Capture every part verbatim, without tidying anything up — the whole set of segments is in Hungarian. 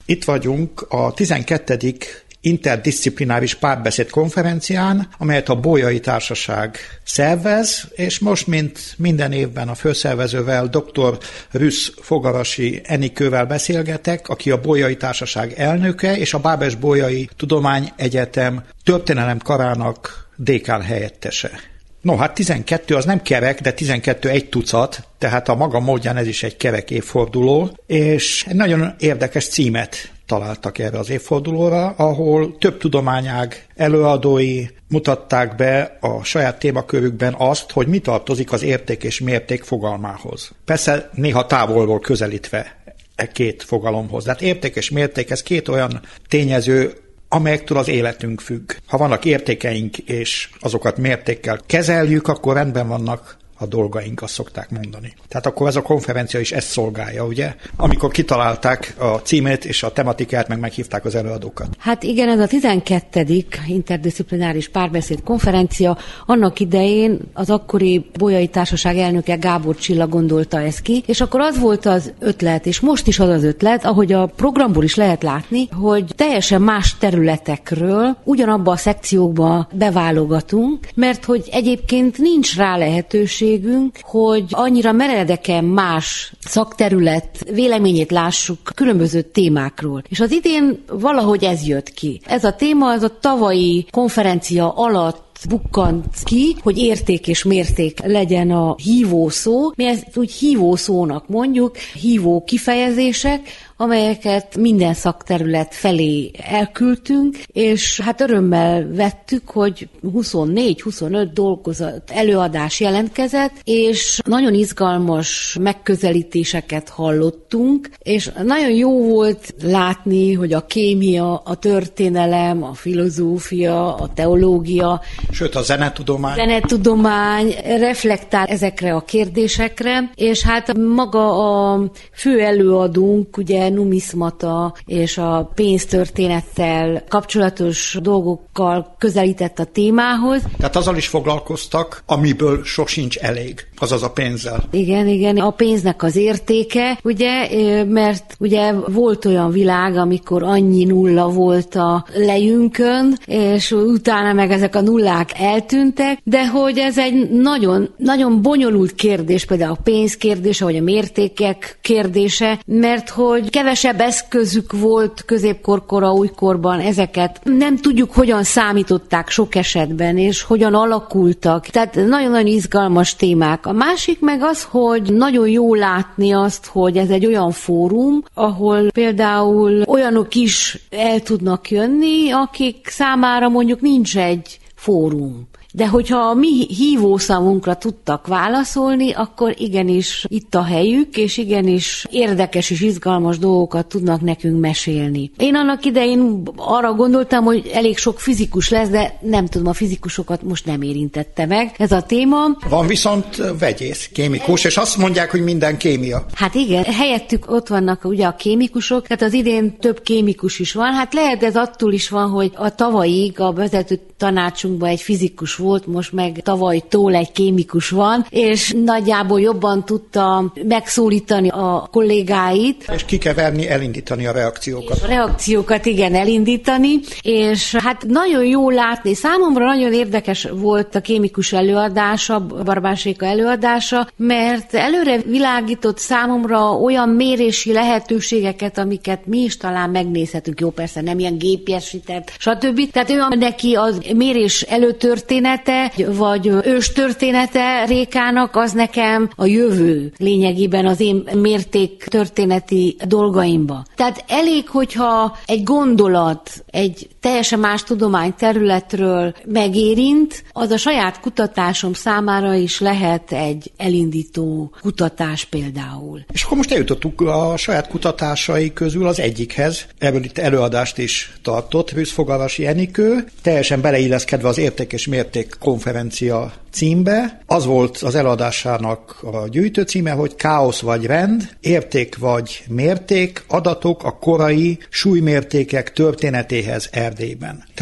Itt vagyunk a tizenkettedik interdisziplináris párbeszéd konferencián, amelyet a Bolyai Társaság szervez, és most, mint minden évben a főszervezővel, dr. Rüsz Fogarasi Enikővel beszélgetek, aki a Bolyai Társaság elnöke, és a Bábes-Bolyai Tudományegyetem történelem karának dékán helyettese. No, hát tizenkettő az nem kerek, de tizenkettő egy tucat, tehát a maga módján ez is egy kerek évforduló, és egy nagyon érdekes címet találtak erre az évfordulóra, ahol több tudományág előadói mutatták be a saját témakörükben azt, hogy mi tartozik az érték és mérték fogalmához. Persze néha távolról közelítve e két fogalomhoz. Tehát érték és mérték, ez két olyan tényező, amelyektől az életünk függ. Ha vannak értékeink, és azokat mértékkel kezeljük, akkor rendben vannak a dolgaink, azt szokták mondani. Tehát akkor ez a konferencia is ezt szolgálja, ugye? Amikor kitalálták a címét és a tematikát, meg meghívták az előadókat. Hát igen, ez a tizenkettedik interdisziplináris párbeszéd konferencia. Annak idején az akkori Bolyai Társaság elnöke Gábor Csilla gondolta ezt ki, és akkor az volt az ötlet, és most is az az ötlet, ahogy a programból is lehet látni, hogy teljesen más területekről ugyanabba a szekciókba beválogatunk, mert hogy egyébként nincs rá lehetőség, hogy annyira meredeken más szakterület véleményét lássuk különböző témákról. És az idén valahogy ez jött ki. Ez a téma, ez a tavalyi konferencia alatt bukkant ki, hogy érték és mérték legyen a hívó szó. Mi ezt úgy hívó szónak mondjuk, hívó kifejezések, amelyeket minden szakterület felé elküldtünk, és hát örömmel vettük, hogy huszonnégy-huszonöt dolgozat előadás jelentkezett, és nagyon izgalmas megközelítéseket hallottunk, és nagyon jó volt látni, hogy a kémia, a történelem, a filozófia, a teológia, sőt a zenetudomány. Zenetudomány reflektál ezekre a kérdésekre, és hát maga a fő előadónk, ugye numiszmata és a pénztörténettel kapcsolatos dolgokkal közelített a témához. Tehát azzal is foglalkoztak, amiből sosincs elég, azaz a pénzzel. Igen, igen, a pénznek az értéke, ugye, mert ugye volt olyan világ, amikor annyi nulla volt a lejünkön, és utána meg ezek a nullák eltűntek, de hogy ez egy nagyon, nagyon bonyolult kérdés, például a pénz kérdése, vagy a mértékek kérdése, mert hogy kevesebb eszközük volt középkorkora, újkorban, ezeket nem tudjuk, hogyan számították sok esetben, és hogyan alakultak. Tehát nagyon-nagyon izgalmas témák. A másik meg az, hogy nagyon jó látni azt, hogy ez egy olyan fórum, ahol például olyanok is el tudnak jönni, akik számára mondjuk nincs egy fórum. De hogyha a mi hívószavunkra tudtak válaszolni, akkor igenis itt a helyük, és igenis érdekes és izgalmas dolgokat tudnak nekünk mesélni. Én annak idején arra gondoltam, hogy elég sok fizikus lesz, de nem tudom, a fizikusokat most nem érintette meg ez a téma. Van viszont vegyész, kémikus, és azt mondják, hogy minden kémia. Hát igen, helyettük ott vannak ugye a kémikusok, tehát az idén több kémikus is van. Hát lehet ez attól is van, hogy a tavalyig a vezető tanácsunkban egy fizikus volt, most meg tavalytól egy kémikus van, és nagyjából jobban tudta megszólítani a kollégáit. És kikeverni, elindítani a reakciókat. És a reakciókat igen elindítani, és hát nagyon jó látni. Számomra nagyon érdekes volt a kémikus előadása, Barbánséka előadása, mert előre világított számomra olyan mérési lehetőségeket, amiket mi is talán megnézhetünk. Jó, persze nem ilyen gépjesített, stb. Tehát olyan neki az mérés előtörténete, vagy őstörténete Rékának, az nekem a jövő lényegében az én mérték történeti dolgaimba. Tehát elég, hogyha egy gondolat egy teljesen más tudományterületről megérint, az a saját kutatásom számára is lehet egy elindító kutatás például. És akkor most eljutottuk a saját kutatásai közül az egyikhez. Ebből itt előadást is tartott Rüsz Fogarasi Enikő, teljesen beleilleszkedve az érték és mérték konferencia címbe. Az volt az előadásának a gyűjtő címe, hogy Káosz vagy rend, érték vagy mérték, adatok a korai súlymértékek történetéhez Erdélyben. Tehát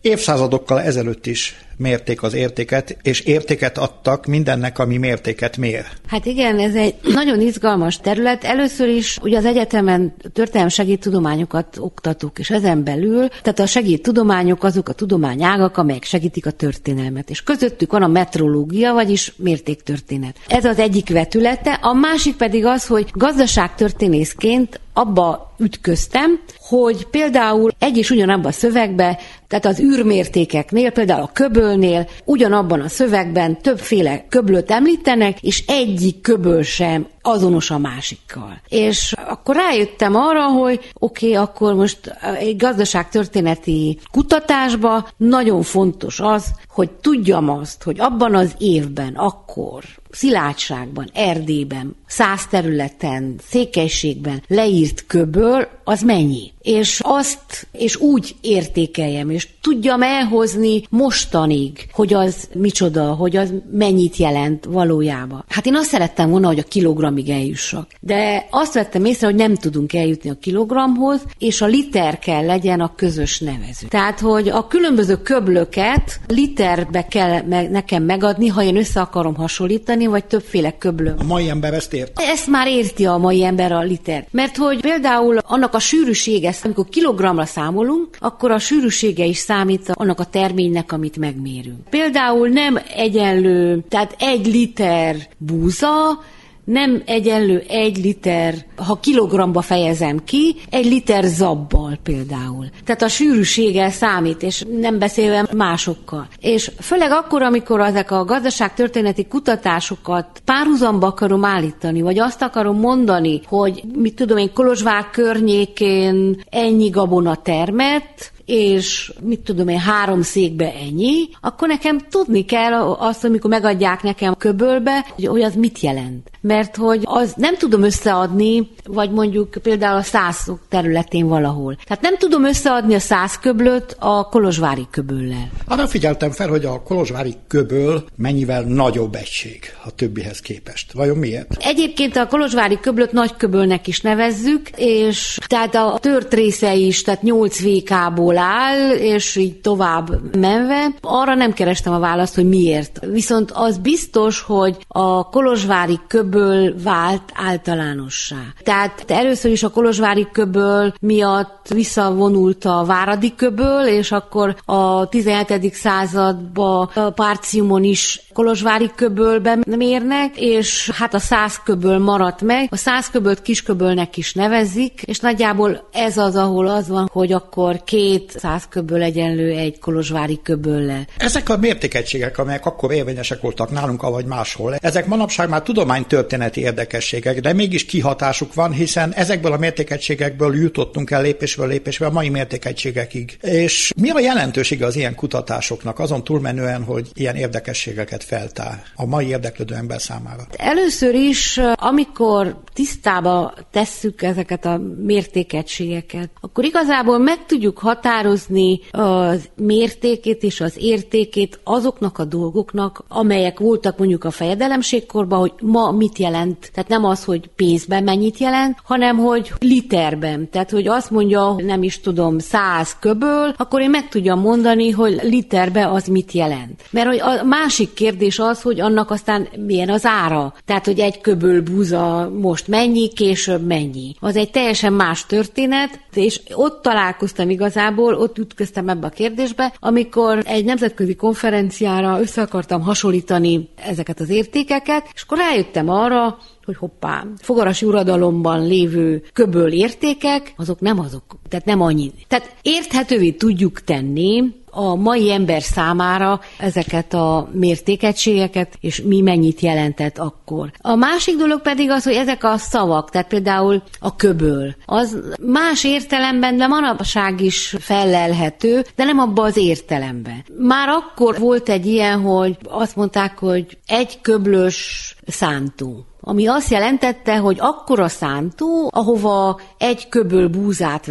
évszázadokkal ezelőtt is mérték az értéket, és értéket adtak mindennek, ami mértéket mér. Hát igen, ez egy nagyon izgalmas terület. Először is ugye az egyetemen történelem segédtudományokat oktatuk, és ezen belül, tehát a segédtudományok azok a tudományágak, amelyek segítik a történelmet, és közöttük van a metrológia, vagyis mértéktörténet. Ez az egyik vetülete, a másik pedig az, hogy gazdaságtörténészként abba ütköztem, hogy például egy és ugyanabban a szövegben, tehát az űrmértékeknél, például a köbölnél ugyanabban a szövegben többféle köblöt említenek, és egyik köböl sem azonos a másikkal. És akkor rájöttem arra, hogy oké, okay, akkor most egy gazdaságtörténeti kutatásban nagyon fontos az, hogy tudjam azt, hogy abban az évben, akkor Szilágyságban, Erdélyben, száz területen, Székelységben leírt köböl, az mennyi? És azt, és úgy értékeljem, és tudjam elhozni mostanig, hogy az micsoda, hogy az mennyit jelent valójában. Hát én azt szerettem volna, hogy a kilogramig eljussak. De azt vettem észre, hogy nem tudunk eljutni a kilogramhoz, és a liter kell legyen a közös nevező. Tehát, hogy a különböző köblöket literbe kell me- nekem megadni, ha én össze akarom hasonlítani, vagy többféle köblöm. A mai ember ezt ért. Ezt már érti a mai ember a liter. Mert hogy például annak a sűrűsége, amikor kilogramra számolunk, akkor a sűrűsége is számít annak a terménynek, amit megmérünk. Például nem egyenlő, tehát egy liter búza, nem egyenlő egy liter, ha kilogramba fejezem ki, egy liter zabbal például. Tehát a sűrűséggel számít, és nem beszélve másokkal. És főleg akkor, amikor ezek a gazdaságtörténeti kutatásokat párhuzamba akarom állítani, vagy azt akarom mondani, hogy mit tudom én, Kolozsvár környékén ennyi gabona termett, és mit tudom én, három székbe ennyi, akkor nekem tudni kell azt, amikor megadják nekem köbölbe, hogy, hogy az mit jelent. Mert hogy az nem tudom összeadni, vagy mondjuk például a százok területén valahol. Tehát nem tudom összeadni a száz köblöt a kolozsvári köböllel. Arra figyeltem fel, hogy a kolozsvári köböl mennyivel nagyobb egység a többihez képest. Vajon miért? Egyébként a kolozsvári köblöt nagy köbölnek is nevezzük, és tehát a tört része is, tehát nyolc vékából áll, és így tovább menve. Arra nem kerestem a választ, hogy miért. Viszont az biztos, hogy a kolozsvári köböl vált általánossá. Tehát először is a kolozsvári köböl miatt visszavonult a váradi köböl, és akkor a tizenhetedik században a Párciumon is kolozsvári köbölben mérnek, és hát a száz köböl maradt meg. A száz köbölt kisköbölnek is nevezzik, és nagyjából ez az, ahol az van, hogy akkor két száz köböl egyenlő egy kolozsvári köböllel. Ezek a mértékegységek, amelyek akkor érvényesek voltak nálunk, avagy máshol, ezek manapság már tudománytörténeti érdekességek, de mégis kihatásuk van, hiszen ezekből a mértékegységekből jutottunk el lépésről lépésre a mai mértékegységekig. És mi a jelentősége az ilyen kutatásoknak, azon túlmenően, hogy ilyen érdekességeket feltár a mai érdeklődő ember számára? Először is, amikor tisztába tesszük ezeket a mértékegységeket, akkor igazából meg tudjuk határozni az mértékét és az értékét azoknak a dolgoknak, amelyek voltak mondjuk a fejedelemségkorban, hogy ma mit jelent. Tehát nem az, hogy pénzben mennyit jelent, hanem hogy literben. Tehát, hogy azt mondja, nem is tudom, száz köböl, akkor én meg tudjam mondani, hogy literbe az mit jelent. Mert hogy a másik kérdés az, hogy annak aztán milyen az ára. Tehát, hogy egy köböl búza most mennyi, később mennyi. Az egy teljesen más történet, és ott találkoztam igazából, ott ütköztem ebbe a kérdésbe, amikor egy nemzetközi konferenciára össze akartam hasonlítani ezeket az értékeket, és akkor rájöttem arra, hogy hoppá, fogarasi uradalomban lévő köböl értékek, azok nem azok, tehát nem annyi. Tehát érthetővé tudjuk tenni a mai ember számára ezeket a mértékegységeket, és mi mennyit jelentett akkor. A másik dolog pedig az, hogy ezek a szavak, tehát például a köböl, az más értelemben, de manapság is fellelhető, de nem abban az értelemben. Már akkor volt egy ilyen, hogy azt mondták, hogy egy köblös szántó, ami azt jelentette, hogy akkora szántó, ahova egy köböl búzát vetett.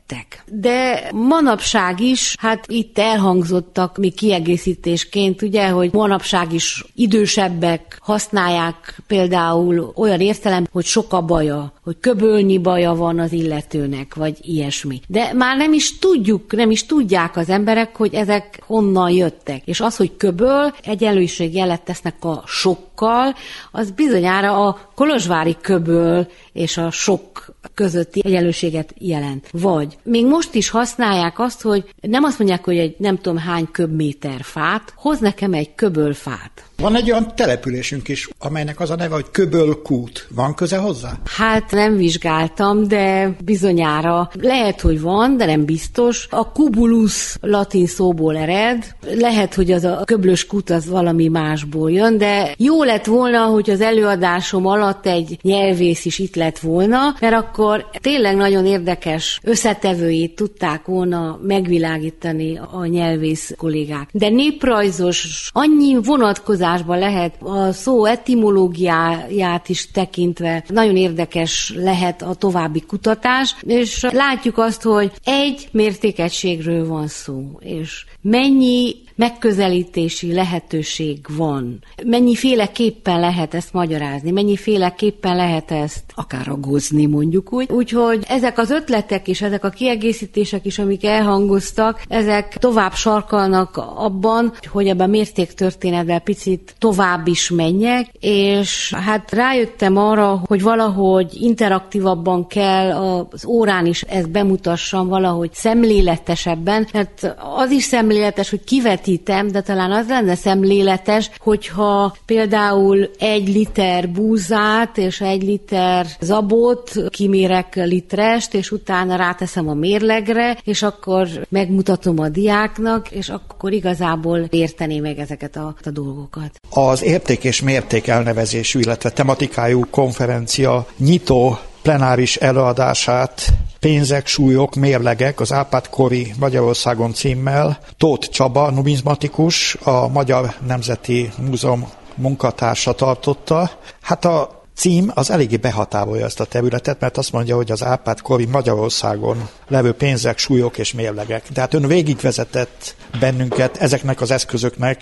jöttek. De manapság is, hát itt elhangzottak mi kiegészítésként, ugye, hogy manapság is idősebbek használják például olyan értelem, hogy sok a baja, hogy köbölnyi baja van az illetőnek, vagy ilyesmi. De már nem is tudjuk, nem is tudják az emberek, hogy ezek honnan jöttek. És az, hogy köböl, egyenlőségjelet tesznek a sokkal, az bizonyára a kolozsvári köböl és a sok közötti egyenlőséget jelent. Vagy még most is használják azt, hogy nem azt mondják, hogy egy nem tudom hány köbméter fát, hoz nekem egy köbölfát. Van egy olyan településünk is, amelynek az a neve, hogy Köbölkút. Van köze hozzá? Hát nem vizsgáltam, de bizonyára lehet, hogy van, de nem biztos. A kubulus latin szóból ered. Lehet, hogy az a köblös kút az valami másból jön, de jó lett volna, hogy az előadásom alatt egy nyelvész is itt lett volna, mert akkor tényleg nagyon érdekes összetevőjét tudták volna megvilágítani a nyelvész kollégák. De néprajzos, annyi vonatkozás lehet a szó etimológiáját is tekintve nagyon érdekes lehet a további kutatás, és látjuk azt, hogy egy mértékegységről van szó, és mennyi megközelítési lehetőség van. Mennyiféleképpen lehet ezt magyarázni, mennyiféleképpen lehet ezt akár ragozni, mondjuk úgy. Úgyhogy ezek az ötletek és ezek a kiegészítések is, amik elhangoztak, ezek tovább sarkalnak abban, hogy ebben a mértéktörténetben picit tovább is menjek, és hát rájöttem arra, hogy valahogy interaktívabban kell az órán is ezt bemutassam, valahogy szemléletesebben, mert az is szemléletes, hogy kivet de talán az lenne szemléletes, hogyha például egy liter búzát és egy liter zabot kimérek litrest, és utána ráteszem a mérlegre, és akkor megmutatom a diáknak, és akkor igazából értené meg ezeket a, a dolgokat. Az érték és mérték elnevezésű, illetve tematikájú konferencia nyitó plenáris előadását Pénzek, súlyok, mérlegek az Árpád-kori Magyarországon címmel Tóth Csaba, numizmatikus, a Magyar Nemzeti Múzeum munkatársa tartotta. Hát a cím az eléggé behatárolja ezt a területet, mert azt mondja, hogy az Árpád-kori Magyarországon levő pénzek, súlyok és mérlegek. Tehát ön végigvezetett bennünket ezeknek az eszközöknek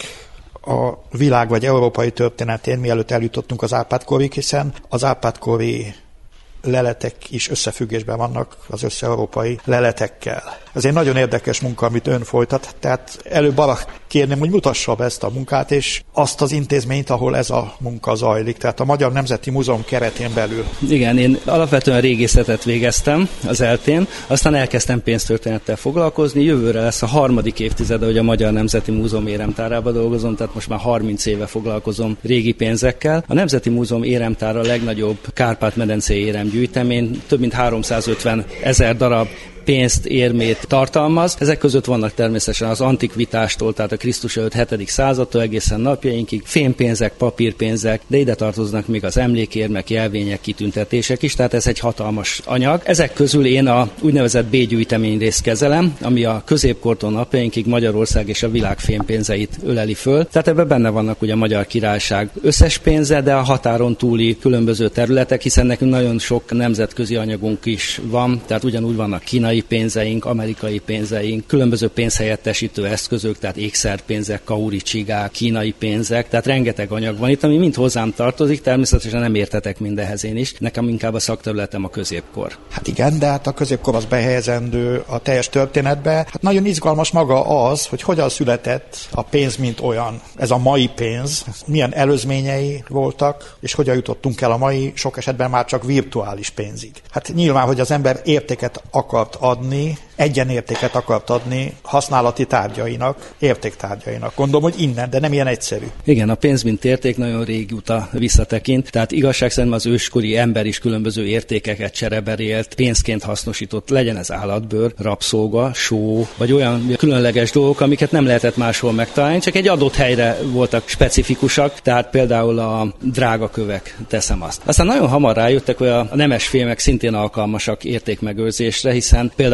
a világ vagy európai történetén, mielőtt eljutottunk az Árpád-korig, hiszen az Árpád-kori leletek is összefüggésben vannak az össze-európai leletekkel. Ez egy nagyon érdekes munka, amit ön folytat, tehát előbb arra kérném, hogy mutassa be ezt a munkát, és azt az intézményt, ahol ez a munka zajlik, tehát a Magyar Nemzeti Múzeum keretén belül. Igen, én alapvetően régészetet végeztem az eltén, aztán elkezdtem pénztörténettel foglalkozni, jövőre lesz a harmadik évtizede, hogy a Magyar Nemzeti Múzeum éremtárában dolgozom, tehát most már harminc éve foglalkozom régi pénzekkel. A Nemzeti Múzeum éremtára a legnagyobb Kárpát-medencei éremgyűjtemény, több mint háromszázötven ezer darab pénzt, érmét tartalmaz. Ezek között vannak természetesen az antikvitástól, tehát a Krisztus előtt hetedik századtól egészen napjainkig, fémpénzek, papírpénzek, de ide tartoznak még az emlékérmek, jelvények, kitüntetések is, tehát ez egy hatalmas anyag. Ezek közül én a úgynevezett B-gyűjtemény részt kezelem, ami a középkortól napjainkig Magyarország és a világ fémpénzeit öleli föl. Tehát ebben benne vannak ugye a Magyar Királyság összes pénze, de a határon túli különböző területek, hiszen nekünk nagyon sok nemzetközi anyagunk is van, tehát ugyanúgy vannak kínai pénzeink, amerikai pénzeink, különböző pénzhelyettesítő eszközök, tehát ékszerpénzek, kauricsigák, kínai pénzek, tehát rengeteg anyag van itt, ami mind hozzám tartozik, természetesen nem értetek mindenhez én is, nekem inkább a szakterületem a középkor. Hát igen, de hát a középkor az behelyezendő a teljes történetbe. Hát nagyon izgalmas maga az, hogy hogyan született a pénz, mint olyan. Ez a mai pénz, milyen előzményei voltak, és hogyan jutottunk el a mai, sok esetben már csak virtuális pénzig. Hát nyilván, hogy az ember értéket akart adni, egyenértéket akart adni használati tárgyainak, értéktárgyainak. Gondolom, hogy innen, de nem ilyen egyszerű. Igen, a pénz mint érték nagyon régóta visszatekint, tehát igazság szerint az őskori ember is különböző értékeket csereberélt, pénzként hasznosított, legyen ez állatbőr, rabszolga, só, vagy olyan különleges dolgok, amiket nem lehetett máshol megtalálni, csak egy adott helyre voltak specifikusak, tehát például a drágakövek, teszem azt. Aztán nagyon hamar rájöttek, hogy a nemes fémek szintén alkalmasak értékmegőrzésre, hiszen például az arany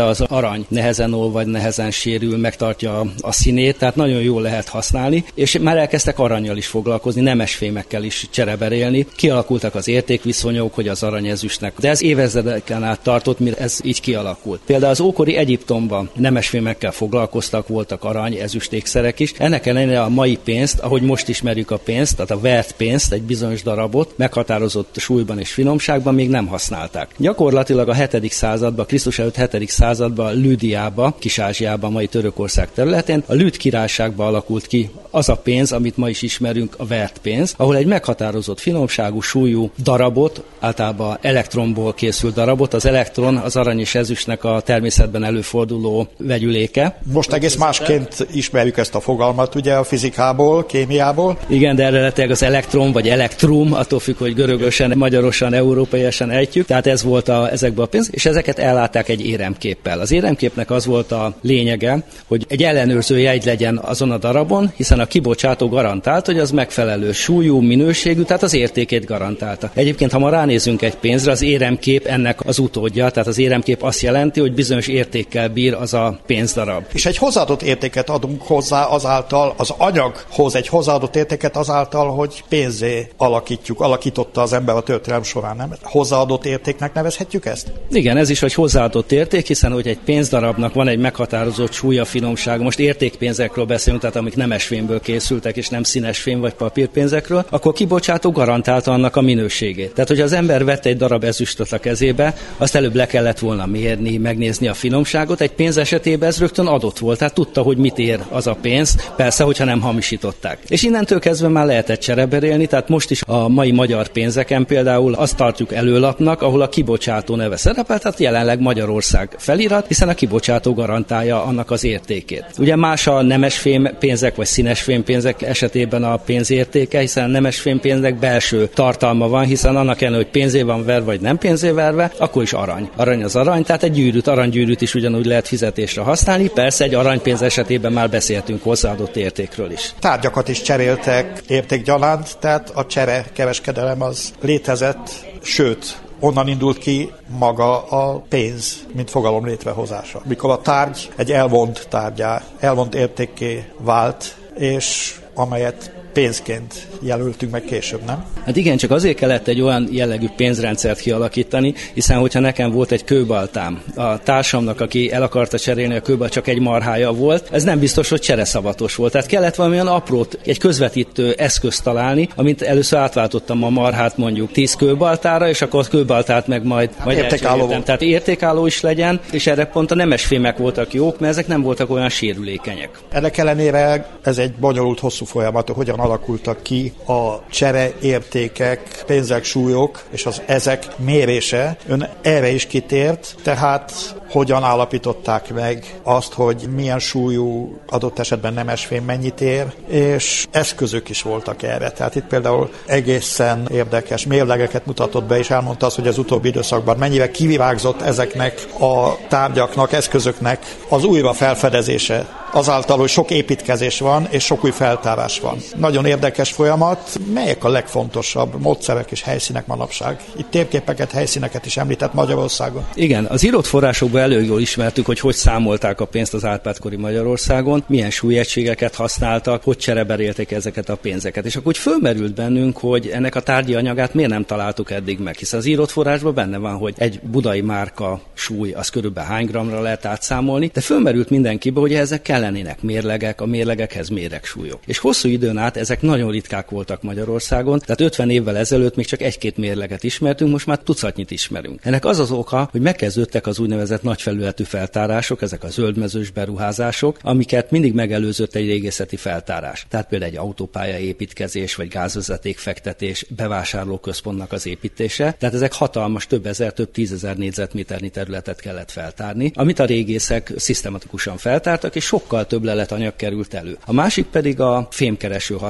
arany nehezen olvad, nehezen sérül, megtartja a színét, tehát nagyon jól lehet használni, és már elkezdtek arannyal is foglalkozni, nemesfémekkel is csereberélni. Kialakultak az értékviszonyok, hogy az arany ezüstnek, de ez évezredeken át tartott, mire ez így kialakult. Például az ókori Egyiptomban nemesfémekkel foglalkoztak, voltak arany, ezüst ékszerek is. Ennek ellenére a mai pénzt, ahogy most ismerjük a pénzt, tehát a vert pénzt, egy bizonyos darabot meghatározott súlyban és finomságban még nem használták. Gyakorlatilag a hetedik században, Krisztus előtt hetedik században Lüdiába, Kis-Ázsiában, mai Törökország területén, a Lüd királyságban alakult ki az a pénz, amit ma is ismerünk, a vert pénz, ahol egy meghatározott finomságú, súlyú darabot, általában elektronból készült darabot, az elektron az arany és ezüstnek a természetben előforduló vegyüléke. Most egész másként ismerjük ezt a fogalmat, ugye a fizikából, kémiából. Igen, de eredetileg az elektron vagy elektrum, attól függ, hogy görögösen, magyarosan, európaiesen ejtjük, tehát ez volt a, ezekben a pénz, és ezeket ellátták egy éremképpel. Az éremképnek az volt a lényege, hogy egy ellenőrző jegy legyen azon a darabon, hiszen a kibocsátó garantált, hogy az megfelelő súlyú, minőségű, tehát az értékét garantálta. Egyébként, ha ma ránézünk egy pénzre, az éremkép ennek az utódja, tehát az éremkép azt jelenti, hogy bizonyos értékkel bír az a pénzdarab. És egy hozzáadott értéket adunk hozzá azáltal, az anyaghoz egy hozzáadott értéket azáltal, hogy pénzé alakítjuk, alakította az ember a történelem során, nem? Hozzáadott értéknek nevezhetjük ezt? Igen, ez is egy hozzáadott érték, hiszen hogy egy pénzdarabnak van egy meghatározott súlya, finomsága, most értékpénzekről beszélünk, tehát amik nemesfémből készültek, és nem színesfém vagy papírpénzekről, akkor kibocsátó garantálta annak a minőségét. Tehát, hogy az ember vette egy darab ezüstöt a kezébe, azt előbb le kellett volna mérni, megnézni a finomságot, egy pénz esetében ez rögtön adott volt, tehát tudta, hogy mit ér az a pénz, persze, hogyha nem hamisították. És innentől kezdve már lehetett csereberélni, tehát most is a mai magyar pénzeken például azt tartjuk előlapnak, ahol a kibocsátó neve szerepel, tehát jelenleg Magyarország felirat, hiszen a kibocsátó garantálja annak az értékét. Ugye más a nemesfém pénzek vagy színesfém pénzek esetében a pénzértéke, hiszen a nemesfém pénzek belső tartalma van, hiszen annak ellenére, hogy pénzé van verve vagy nem pénzé verve, akkor is arany. Arany az arany, tehát egy gyűrűt, aranygyűrűt is ugyanúgy lehet fizetésre használni. Persze egy aranypénz esetében már beszéltünk hozzáadott értékről is. Tárgyakat is cseréltek értékgyanánt, tehát a csere kereskedelem az létezett, sőt, onnan indult ki maga a pénz, mint fogalom létrehozása. Mikor a tárgy egy elvont tárgyá, elvont értékké vált, és amelyet pénzként jelöltünk meg később, nem? Hát igen, csak azért kellett egy olyan jellegű pénzrendszert kialakítani, hiszen hogyha nekem volt egy kőbaltám, a társamnak, aki el akarta cserélni a kőbalt, csak egy marhája volt, ez nem biztos, hogy csereszavatos volt. Tehát kellett valamilyen aprót, egy közvetítő eszközt találni, amit először átváltottam a marhát mondjuk tíz kőbaltára, és akkor a kőbaltát meg majd, majd értékálló. Tehát értékálló is legyen, és erre pont a nemesfémek voltak jók, mert ezek nem voltak olyan sérülékenyek. Ennek ellenére ez egy bonyolult, hosszú folyamat, hogyan alakultak ki a csereértékek, pénzek, súlyok és az ezek mérése. Ön erre is kitért, tehát hogyan állapították meg azt, hogy milyen súlyú, adott esetben nemesfém mennyit ér, és eszközök is voltak erre. Tehát itt például egészen érdekes mérlegeket mutatott be, és elmondta azt, hogy az utóbbi időszakban mennyire kivirágzott ezeknek a tárgyaknak, eszközöknek az újra felfedezése. Azáltal, hogy sok építkezés van, és sok új feltárás van. Nagyon érdekes folyamat. Melyek a legfontosabb módszerek és helyszínek manapság? Itt térképeket, helyszíneket is említett Magyarországon. Igen, az írott forrásokban elég jól ismertük, hogy hogy számolták a pénzt az Árpád-kori Magyarországon, milyen súlyegységeket használtak, hogy csereberélték ezeket a pénzeket. És akkor úgy fölmerült bennünk, hogy ennek a tárgyi anyagát miért nem találtuk eddig meg, hiszen az írott forrásban benne van, hogy egy budai márka súly, az körülbelül hány gramra lehet átszámolni, de fölmerült mindenkibe, hogy ezek kellenének mérlegek, a mérlegekhez méregsúlyok. És hosszú időn át ezek nagyon ritkák voltak Magyarországon, tehát ötven évvel ezelőtt még csak egy-két mérleget ismertünk, most már tucatnyit ismerünk. Ennek az az oka, hogy megkezdődtek az úgynevezett nagyfelületű feltárások, ezek a zöldmezős beruházások, amiket mindig megelőzött egy régészeti feltárás. Tehát például egy autópálya építkezés, vagy gázvezeték fektetés, bevásárlóközpontnak az építése. Tehát ezek hatalmas, több ezer, több tízezer négyzetméternyi területet kellett feltárni, amit a régészek szisztematikusan feltártak, és sokkal több leletanyag került elő. A másik pedig a fémkereső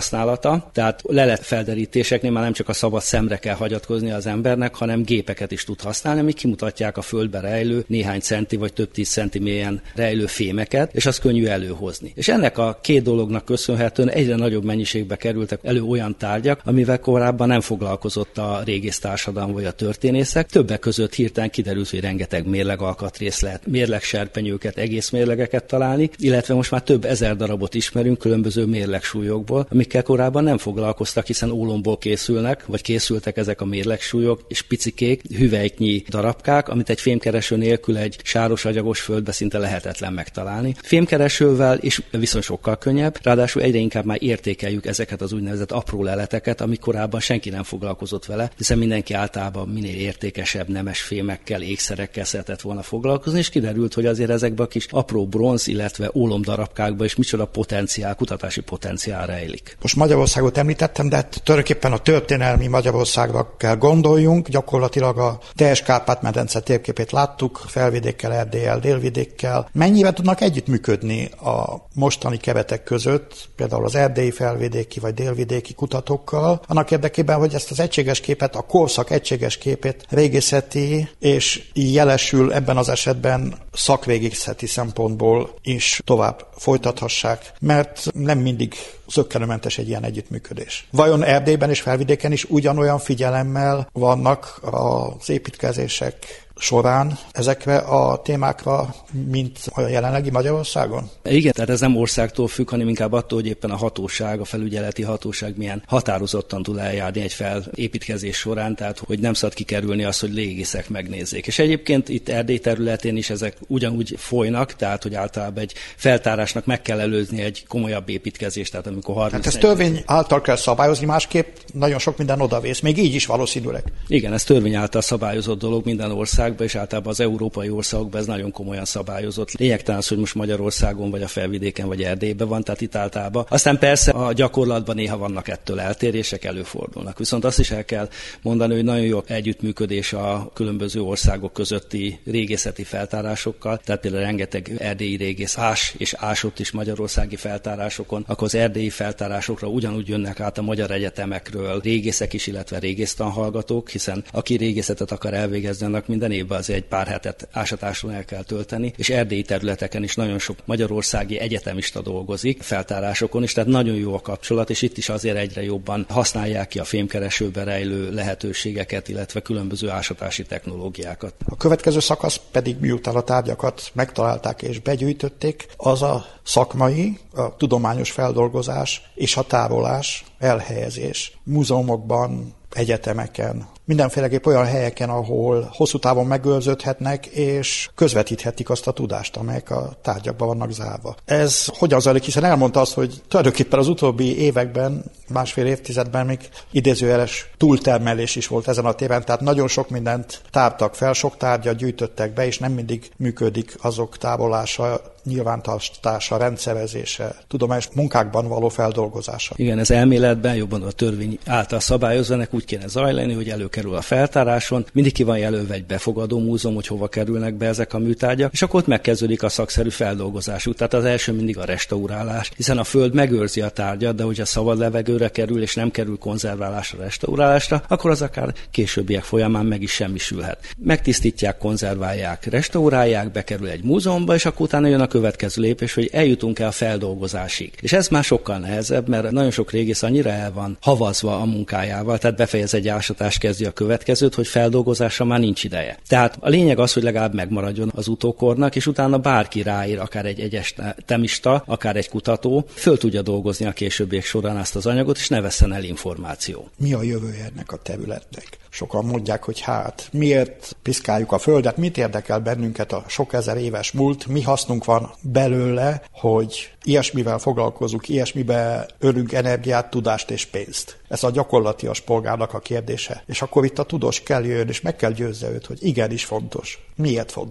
használata, tehát leletfelderítéseknél már nem csak a szabad szemre kell hagyatkozni az embernek, hanem gépeket is tud használni, amik kimutatják a földbe rejlő néhány centi vagy több tíz centi mélyen rejlő fémeket, és az könnyű előhozni. És ennek a két dolognak köszönhetően egyre nagyobb mennyiségbe kerültek elő olyan tárgyak, amivel korábban nem foglalkozott a régész társadalom vagy a történészek. Többek között hirtelen kiderült, hogy rengeteg mérlegalkatrész lehet, mérlegserpenyőket, egész mérlegeket találni, illetve most már több ezer darabot ismerünk különböző mérlegsúlyokból, amikkel korábban nem foglalkoztak, hiszen ólomból készülnek, vagy készültek ezek a mérlegsúlyok, és picikék, hüvelyknyi darabkák, amit egy fémkereső nélkül egy sáros agyagos földbe szinte lehetetlen megtalálni. Fémkeresővel is viszont sokkal könnyebb, ráadásul egyre inkább már értékeljük ezeket az úgynevezett apró leleteket, amik korábban senki nem foglalkozott vele, hiszen mindenki általában minél értékesebb nemes fémekkel, ékszerekkel szeretett volna foglalkozni, és kiderült, hogy azért ezekben a kis apró bronz, illetve ólomdarabkákban is micsoda potenciál, kutatási potenciál rejlik. Most Magyarországot említettem, de tulajdonképpen a történelmi Magyarországra kell gondoljunk, gyakorlatilag a teljes Kárpát-medence térképét láttuk, felvidékkel, Erdéllyel, délvidékkel. Mennyivel tudnak együttműködni a mostani keretek között, például az erdélyi, felvidéki vagy délvidéki kutatókkal, annak érdekében, hogy ezt az egységes képet, a korszak egységes képét régészeti és jelesül ebben az esetben szakvégészeti szempontból is tovább folytathassák, mert nem mindig zökkenőmentes egy ilyen együttműködés. Vajon Erdélyben és felvidéken is ugyanolyan figyelemmel vannak az építkezések során ezekre a témákra, mint a jelenlegi Magyarországon? Igen, tehát ez nem országtól függ, hanem inkább attól, hogy éppen a hatóság, a felügyeleti hatóság milyen határozottan tud eljárni egy felépítkezés során, tehát hogy nem szabad kikerülni azt, hogy régészek megnézzék. És egyébként itt Erdély területén is ezek ugyanúgy folynak, tehát hogy általában egy feltárásnak meg kell előzni egy komolyabb építkezést, tehát amikor harminc. Hát ez törvény által kell szabályozni, másképp nagyon sok minden odavész, még így is valószínűleg. Igen, ez törvény által szabályozott dolog minden ország, és általában az európai országokban ez nagyon komolyan szabályozott. Lényegtelen az, hogy most Magyarországon, vagy a felvidéken, vagy Erdélyben van, tehát itt általában. Aztán persze a gyakorlatban néha vannak ettől eltérések, előfordulnak. Viszont azt is el kell mondani, hogy nagyon jó együttműködés a különböző országok közötti régészeti feltárásokkal, tehát például rengeteg erdélyi régész ás és ásott is magyarországi feltárásokon, akkor az erdélyi feltárásokra ugyanúgy jönnek át a magyar egyetemekről régészek is, illetve régésztanhallgatók, hiszen aki régészetet akar elvégezni, annak minden évben azért egy pár hetet ásatáson el kell tölteni, és erdélyi területeken is nagyon sok magyarországi egyetemista dolgozik, feltárásokon is, tehát nagyon jó a kapcsolat, és itt is azért egyre jobban használják ki a fémkeresőben rejlő lehetőségeket, illetve különböző ásatási technológiákat. A következő szakasz pedig, miután a tárgyakat megtalálták és begyűjtötték, az a szakmai, a tudományos feldolgozás és a tárolás, elhelyezés múzeumokban, egyetemeken, mindenféleképp olyan helyeken, ahol hosszú távon megőrződhetnek, és közvetíthetik azt a tudást, amelyek a tárgyakban vannak zárva. Ez hogyan zajlik, hiszen elmondta azt, hogy tulajdonképpen az utóbbi években, másfél évtizedben még idézőjeles túltermelés is volt ezen a téren, tehát nagyon sok mindent tártak fel, sok tárgyat gyűjtöttek be, és nem mindig működik azok tárolása, nyilvántartása, rendszerezése, tudományos munkákban való feldolgozása. Igen, ez elméletben jobban a törvény által szabályozzanak, úgy kéne zajlani, hogy előkerül a feltáráson, mindig ki van jelölve egy befogadó múzeum, hogy hova kerülnek be ezek a műtárgyak, és akkor ott megkezdődik a szakszerű feldolgozásuk. Tehát az első mindig a restaurálás, hiszen a föld megőrzi a tárgyat, de hogyha szabad levegőre kerül, és nem kerül konzerválásra, restaurálásra, akkor az akár későbbiek folyamán meg is semmisülhet. Megtisztítják, konzerválják, restaurálják, bekerül egy múzeumba, és akkor utána jön a következő lépés, hogy eljutunk el a feldolgozásig. És ez már sokkal nehezebb, mert nagyon sok régész annyira el van havazva a munkájával, tehát befejez egy ásatást, kezdi a következőt, hogy feldolgozásra már nincs ideje. Tehát a lényeg az, hogy legalább megmaradjon az utókornak, és utána bárki ráír, akár egy egyetemista, akár egy kutató, föl tudja dolgozni a későbbiek során azt az anyagot, és ne vesszen el információ. Mi a jövője ennek a területnek? Sokan mondják, hogy hát miért piszkáljuk a földet, mit érdekel bennünket a sok ezer éves múlt, mi hasznunk van belőle, hogy ilyesmivel foglalkozunk, ilyesmibe ölünk energiát, tudást és pénzt. Ez a gyakorlatias polgárnak a kérdése. És akkor itt a tudós kell jön, és meg kell győzze őt, hogy igenis fontos. Miért fontos?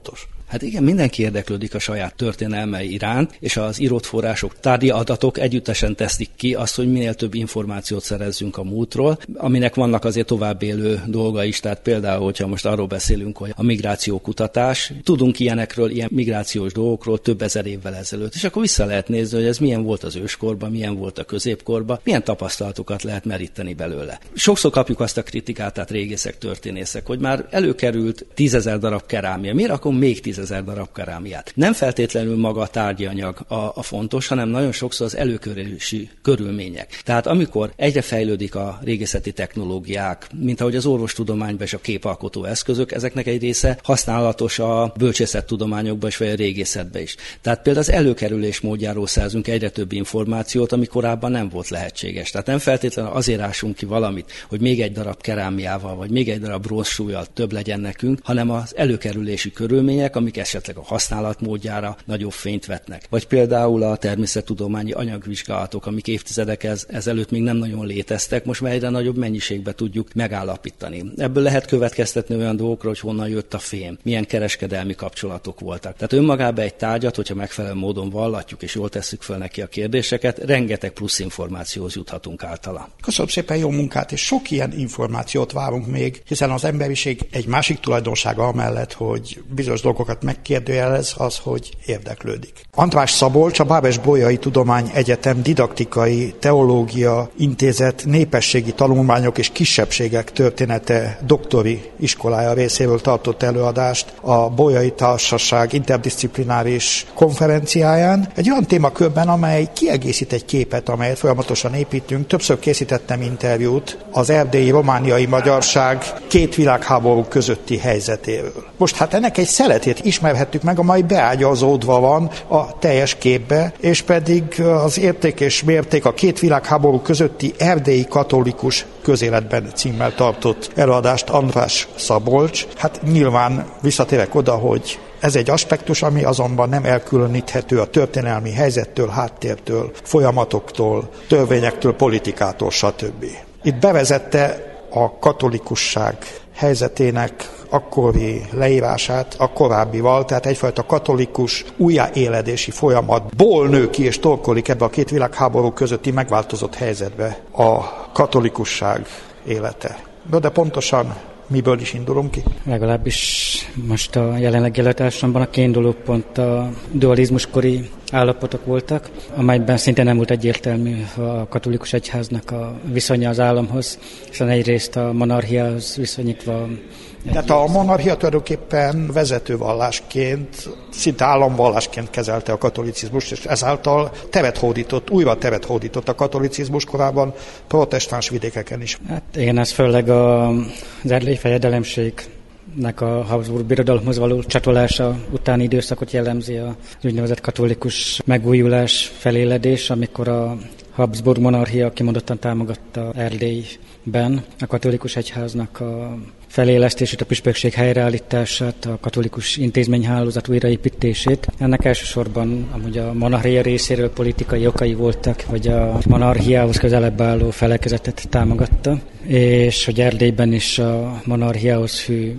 Hát igen, mindenki érdeklődik a saját történelme iránt, és az írott források, tárgyi adatok együttesen teszik ki azt, hogy minél több információt szerezzünk a múltról, aminek vannak azért tovább élő dolga is, tehát például, hogyha most arról beszélünk, hogy a migrációkutatás, tudunk ilyenekről, ilyen migrációs dolgokról több ezer évvel ezelőtt, és akkor vissza lehet nézni, hogy ez milyen volt az őskorban, milyen volt a középkorban, milyen tapasztalatokat lehet meríteni belőle. Sokszor kapjuk azt a kritikát, tehát régészek, történészek, hogy már előkerült tízezer darab kerámia. Miért akkor még tízezer darab kerámiát? Nem feltétlenül maga a tárgyi anyag a, a fontos, hanem nagyon sokszor az előkerülési körülmények. Tehát amikor egyre fejlődik a régészeti technológiák, mint ahogy az orvostudományban és a képalkotó eszközök, ezeknek egy része használatos a bölcsészettudományokban és vagy a régészetben is. Tehát például az előkerülés módjáról szerzünk egyre több információt, ami korábban nem volt lehetséges. Tehát nem feltétlenül azért ásunk ki valamit, hogy még egy darab kerámiával, vagy még egy darab bronzsúllyal több legyen nekünk, hanem az előkerülési körülmények, amik esetleg a használatmódjára nagyobb fényt vetnek. Vagy például a természettudományi anyagvizsgálatok, amik évtizedek ez, ezelőtt még nem nagyon léteztek, most már egyre nagyobb mennyiségben tudjuk megállapítani. Ebből lehet következtetni olyan dolgokra, hogy honnan jött a fém, milyen kereskedelmi kapcsolatok voltak. Tehát önmagában egy tárgyat, hogyha megfelelő módon vallatjuk és jól tesszük fel neki a kérdéseket, rengeteg plusz információhoz juthatunk általa. Köszönöm szépen, jó munkát, és sok ilyen információt várunk még, hiszen az emberiség egy másik tulajdonsága amellett, hogy bizonyos dolgokat megkérdőjelez, az, hogy érdeklődik. András Szabolcs, a Bábes-Bolyai Tudományegyetem Didaktikai Teológia Intézet Népességi Tanulmányok és Kisebbségek Története doktori iskolája részéről tartott előadást a Bolyai Társaság interdisziplináris konferenciáján. Egy olyan témakörben, amely kiegészít egy képet, amelyet folyamatosan építünk. Többször készítettem interjút az erdélyi romániai magyarság két világháború közötti helyzetéről. Most hát ennek egy szeletét ismerhettük meg, amely beágyazódva van a teljes képbe, és pedig az Érték és mérték a két világháború közötti erdélyi katolikus közéletben címmel tartott előadást András Szabolcs. Hát nyilván visszatérek oda, hogy ez egy aspektus, ami azonban nem elkülöníthető a történelmi helyzettől, háttértől, folyamatoktól, törvényektől, politikától, stb. Itt bevezette a katolikusság helyzetének akkori leírását a korábbival, tehát egyfajta katolikus újjáéledési folyamatból nő ki és torkolik ebbe a két világháború közötti megváltozott helyzetbe a katolikusság élete. De pontosan miből is indulunk ki? Legalábbis most a jelenlegi élettársamban a kiinduló pont a dualizmuskori állapotok voltak, amelyben szinte nem volt egyértelmű a katolikus egyháznak a viszonya az államhoz, és egyrészt a monarchiához viszonyítva. Tehát a monarchia tulajdonképpen vezető vallásként, szinte államvallásként kezelte a katolicizmust, és ezáltal teret hódított, újra teret hódított a katolicizmus korábban protestáns vidékeken is. Hát igen, ez főleg a, az erdélyi fejedelemségnek a Habsburg birodalomhoz való csatolása utáni időszakot jellemzi az úgynevezett katolikus megújulás, feléledés, amikor a Habsburg monarchia kimondottan támogatta Erdélyben a katolikus egyháznak a felélesztését, a püspökség helyreállítását, a katolikus intézményhálózat újraépítését. Ennek elsősorban amúgy a monarchia részéről politikai okai voltak, hogy a monarchiához közelebb álló felekezetet támogatta, és hogy Erdélyben is a monarchiához hű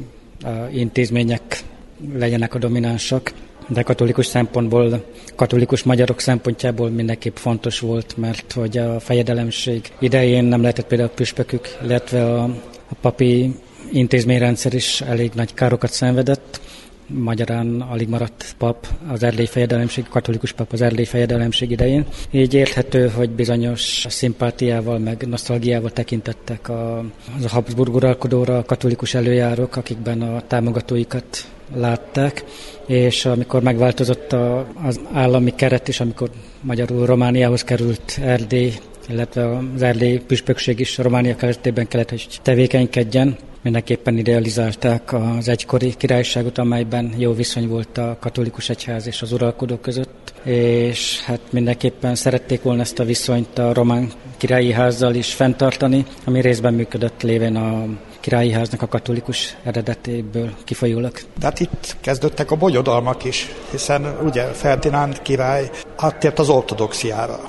intézmények legyenek a dominánsak. De katolikus szempontból, katolikus magyarok szempontjából mindenképp fontos volt, mert hogy a fejedelemség idején nem lehetett például a püspökük, illetve a, a papi intézményrendszer is elég nagy károkat szenvedett. Magyarán alig maradt pap az erdélyi fejedelemség, katolikus pap az erdélyi fejedelemség idején. Így érthető, hogy bizonyos szimpátiával, meg nosztalgiával tekintettek a, az a Habsburg uralkodóra a katolikus előjárók, akikben a támogatóikat látták, és amikor megváltozott a, az állami keret is, amikor magyarul Romániához került Erdély, illetve az erdélyi püspökség is Románia keretében kellett, hogy tevékenykedjen. Mindenképpen idealizálták az egykori királyságot, amelyben jó viszony volt a katolikus egyház és az uralkodó között, és hát mindenképpen szerették volna ezt a viszonyt a román királyi házzal is fenntartani, ami részben működött lévén a királyi háznak a katolikus eredetéből kifolyólag. Tehát itt kezdődtek a bonyodalmak is, hiszen ugye Ferdinánd király áttért az ortodoxiára.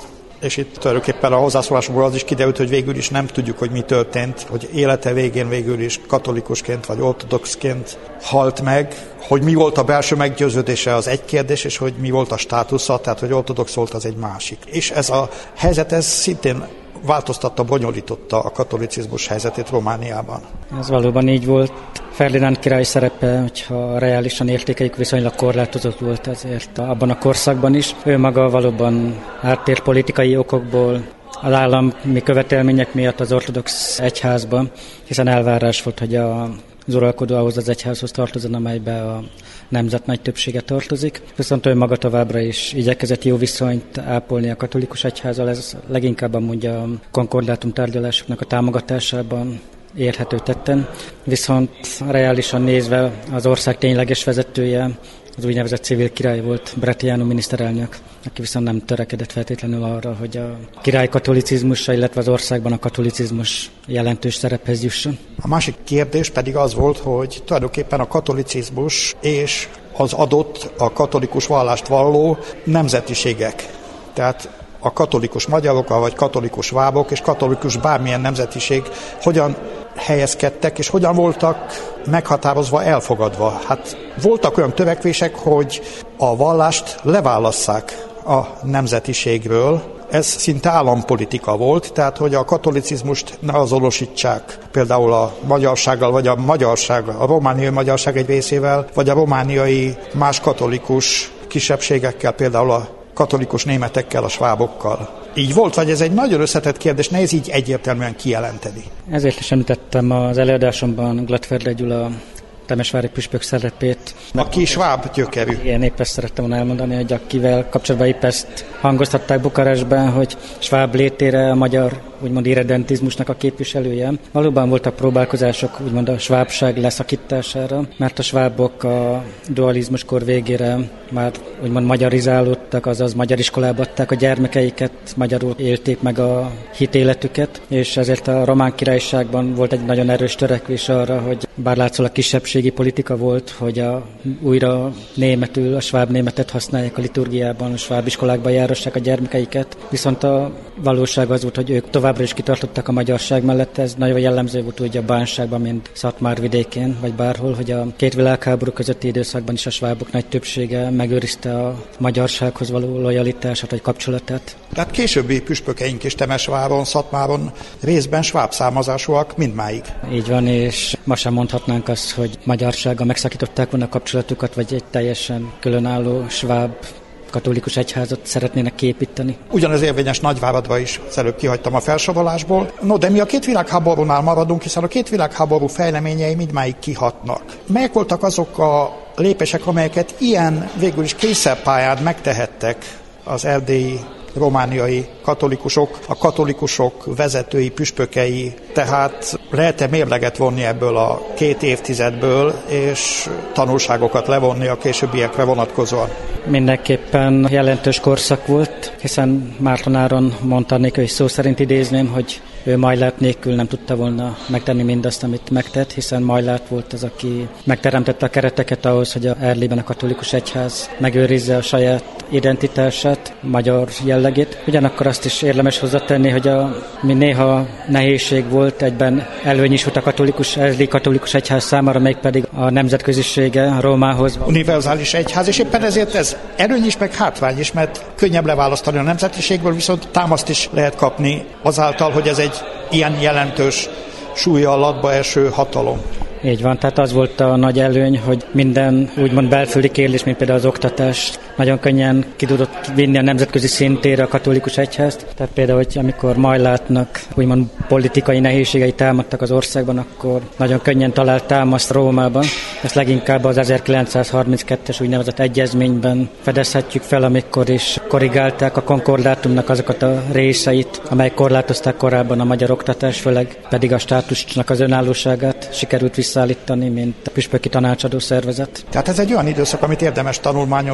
és itt tulajdonképpen a hozzászólásokból az is kiderült, hogy végül is nem tudjuk, hogy mi történt, hogy élete végén végül is katolikusként vagy ortodoxként halt meg. Hogy mi volt a belső meggyőződése, az egy kérdés, és hogy mi volt a státusza, tehát hogy ortodox volt, az egy másik. És ez a helyzet, ez szintén változtatta, bonyolította a katolicizmus helyzetét Romániában. Ez valóban így volt. Ferdinánd király szerepe, hogyha reálisan értékeljük, viszonylag korlátozott volt azért abban a korszakban is. Ő maga valóban háttérpolitikai okokból, az állami követelmények miatt az ortodox egyházban, hiszen elvárás volt, hogy a az uralkodó ahhoz az egyházhoz tartozon, amelybe a nemzet nagy többsége tartozik. Viszont ő maga továbbra is igyekezett jó viszonyt ápolni a katolikus egyházzal, ez leginkább mondja a konkordátum tárgyalásoknak a támogatásában érhető tetten. Viszont reálisan nézve az ország tényleges vezetője az úgynevezett civil király volt, Brătianu miniszterelnök, aki viszont nem törekedett feltétlenül arra, hogy a király katolicizmusa, illetve az országban a katolicizmus jelentős szerephez jusson. A másik kérdés pedig az volt, hogy tulajdonképpen a katolicizmus és az adott, a katolikus vallást valló nemzetiségek. Tehát a katolikus magyarok, vagy katolikus vábok és katolikus bármilyen nemzetiség hogyan helyezkedtek, és hogyan voltak meghatározva, elfogadva. Hát voltak olyan törekvések, hogy a vallást leválasszák a nemzetiségről. Ez szinte állampolitika volt, tehát hogy a katolicizmust ne azonosítsák például a magyarsággal, vagy a magyarság, a romániai magyarság egy részével, vagy a romániai más katolikus kisebbségekkel, például a katolikus németekkel, a svábokkal. Így volt, vagy ez egy nagyon összetett kérdés, nehéz így egyértelműen kijelenteni. Ezért is említettem az előadásomban Glattfelder Gyula temesvári püspök szerepét. Aki sváb gyökerű. Igen, épp ezt szerettem volna elmondani, hogy akivel kapcsolatban épp ezt hangoztatták Bukarestben, hogy sváb létére a magyar úgymond irredentizmusnak a képviselője. Valóban voltak próbálkozások úgymond a svábság leszakítására, mert a svábok a dualizmuskor végére már úgymond magyarizálódtak, azaz magyar iskolába adták a gyermekeiket, magyarul élték meg a hitéletüket, és ezért a Román Királyságban volt egy nagyon erős törekvés arra, hogy bár látszólag kisebbségi politika volt, hogy a, újra németül, a sváb németet használják a liturgiában, a sváb iskolákban járassák a gyermekeiket, viszont a valóság az volt, hogy ők továbbra is kitartottak a magyarság mellett, ez nagyon jellemző volt ugye a Bánságban, mint Szatmár vidékén, vagy bárhol, hogy a két világháború közötti időszakban is a svábok nagy többsége megőrizte a magyarsághoz való lojalitását, vagy kapcsolatát. Tehát későbbi püspökeink is Temesváron, Szatmáron részben sváb származásúak mindmáig. Így van, és ma sem mondhatnánk azt, hogy magyarsággal megszakították volna a kapcsolatukat, vagy egy teljesen különálló sváb katolikus egyházat szeretnének képíteni. Ugyanez érvényes Nagyváradra is, az előbb kihagytam a felsorolásból. No, de mi a két világháborúnál maradunk, hiszen a két világháború fejleményei mindmáig kihatnak. Melyek voltak azok a lépések, amelyeket ilyen végül is kényszerpályán megtehettek az erdélyi romániai katolikusok, a katolikusok vezetői, püspökei, tehát lehet-e mérleget vonni ebből a két évtizedből, és tanulságokat levonni a későbbiekre vonatkozóan? Mindenképpen jelentős korszak volt, hiszen Márton Áron mondta néki, hogy szó szerint idézném, hogy ő Majlát nélkül nem tudta volna megtenni mindazt, amit megtett, hiszen Majlát volt az, aki megteremtette a kereteket ahhoz, hogy a Erdélyben a katolikus egyház megőrizze a saját identitását, magyar jellegét. Ugyanakkor azt is érdemes hozzátenni, hogy a, mi néha nehézség volt, egyben előny is volt a katolikus, erdélyi katolikus egyház számára, mégpedig a nemzetközisége a Rómához. Univerzális egyház, és éppen ezért ez előny is, meg hátrány is, mert könnyebb leválasztani a nemzetiségből, viszont támaszt is lehet kapni azáltal, hogy ez egy ilyen jelentős súlya latba eső hatalom. Így van, tehát az volt a nagy előny, hogy minden úgymond belföldi kérdés, mint például az oktatás, nagyon könnyen ki tudott vinni a nemzetközi szintére a katolikus egyházt. Tehát például, hogy amikor Majlátnak úgymond politikai nehézségei támadtak az országban, akkor nagyon könnyen talált támaszt Rómában. Ezt leginkább az ezerkilencszázharminckettes úgynevezett egyezményben fedezhetjük fel, amikor is korrigálták a konkordátumnak azokat a részeit, amelyek korlátozták korábban a magyar oktatás, főleg pedig a státusnak az önállóságát sikerült visszaállítani, mint a püspöki tanácsadó szervezet. Tehát ez egy olyan időszak, amit érdemes tanulmányozni a